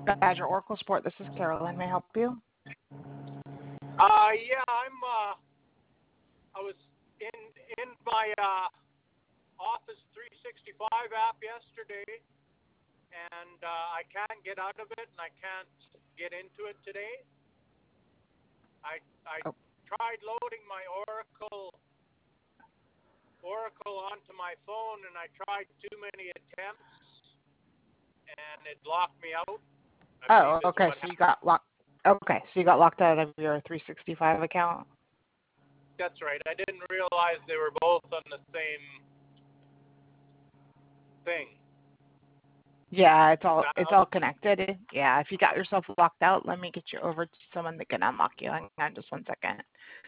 Azure Oracle Support. This is Carolyn. May I help you? Yeah, I was in my Office 365 app yesterday, and I can't get out of it, and I can't get into it today. I Oh. tried loading my Oracle onto my phone, and I tried too many attempts, and it locked me out. Oh, okay. So you got locked. Okay, so you got locked out of your 365 account. That's right. I didn't realize they were both on the same thing. Yeah, it's all connected. Yeah, if you got yourself locked out, let me get you over to someone that can unlock you. Hang on just one second.